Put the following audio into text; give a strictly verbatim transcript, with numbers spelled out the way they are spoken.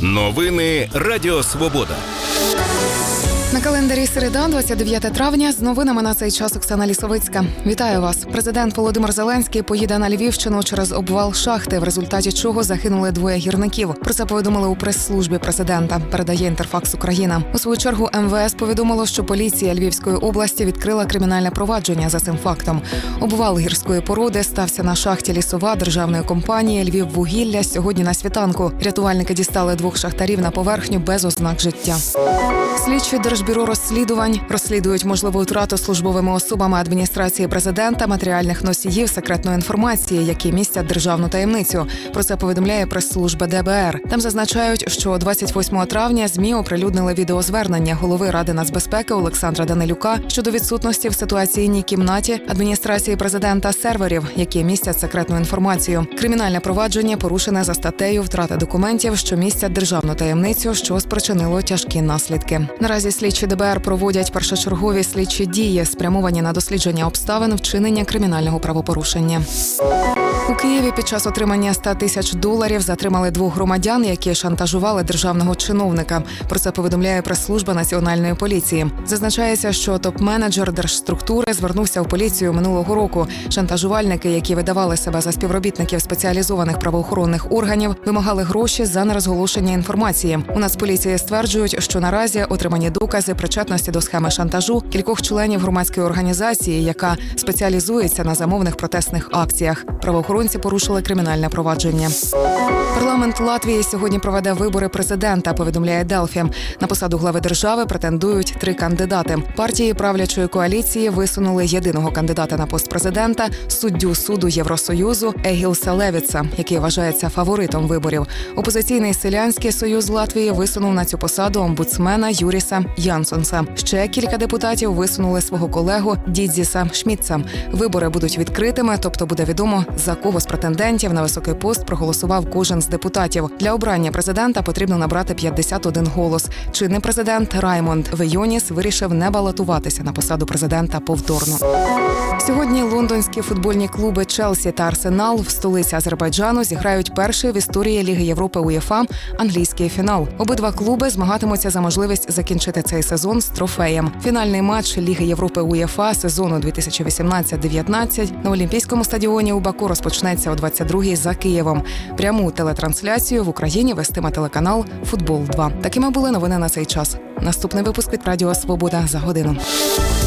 Новини Радіо Свобода. На календарі середа, двадцять дев'яте травня. З новинами на цей час Оксана Лісовицька. Вітаю вас. Президент Володимир Зеленський поїде на Львівщину через обвал шахти, в результаті чого загинули двоє гірників. Про це повідомили у прес-службі президента, передає Інтерфакс Україна. У свою чергу ем ве ес повідомило, що поліція Львівської області відкрила кримінальне провадження за цим фактом. Обвал гірської породи стався на шахті «Лісова» державної компанії «Львіввугілля» сьогодні на світанку. Рятувальники дістали двох шахтарів на поверхню без ознак життя. Слідчі Держбюро розслідувань розслідують можливу втрату службовими особами адміністрації президента матеріальних носіїв секретної інформації, які містять державну таємницю. Про це повідомляє прес-служба де бе ер. Там зазначають, що двадцять восьмого травня ЗМІ оприлюднили відеозвернення голови Ради нацбезпеки Олександра Данилюка щодо відсутності в ситуаційній кімнаті адміністрації президента серверів, які містять секретну інформацію. Кримінальне провадження порушене за статтею «Втрата документів, що містять державну таємницю», що спричинило тяжкі наслідки. Наразі слідчі де бе ер проводять першочергові слідчі дії, спрямовані на дослідження обставин вчинення кримінального правопорушення. У Києві під час отримання ста тисяч доларів затримали двох громадян, які шантажували державного чиновника. Про це повідомляє прес-служба Національної поліції. Зазначається, що топ-менеджер держструктури звернувся в поліцію минулого року. Шантажувальники, які видавали себе за співробітників спеціалізованих правоохоронних органів, вимагали гроші за нерозголошення інформації. У Нацполіції стверджують, що наразі отримані докази причетності до схеми шантажу кількох членів громадської організації, яка спеціалізується на замовних протестних акціях. Правоохоронці порушили кримінальне провадження. Парламент Латвії сьогодні проведе вибори президента, повідомляє Делфі. На посаду глави держави претендують три кандидати. Партії правлячої коаліції висунули єдиного кандидата на пост президента – суддю суду Євросоюзу Егілса Левіца, який вважається фаворитом виборів. Опозиційний селянський союз Латвії висунув на цю посаду омбудсмена Юріса Янсонса. Ще кілька депутатів висунули свого колегу Дідзіса Шмітца. Вибори будуть відкритими, тобто буде відомо, за кого з претендентів на високий пост проголосував кожен з депутатів. Для обрання президента потрібно набрати п'ятдесят один голос. Чинний президент Раймонд Вейоніс вирішив не балотуватися на посаду президента повторно. Сьогодні лондонські футбольні клуби Челсі та Арсенал в столиці Азербайджану зіграють перший в історії Ліги Європи УЄФА англійський фінал. Обидва клуби змагатимуться за можливість закінчити цей сезон з трофеєм. Фінальний матч Ліги Європи УЄФА сезону дві тисячі вісімнадцять дев'ятнадцять на Олімпійському стадіоні у Баку розпочнеться о двадцять другій за Києвом. Пряму телетрансляцію в Україні вестиме телеканал «Футбол два». Такими були новини на цей час. Наступний випуск від Радіо Свобода за годину.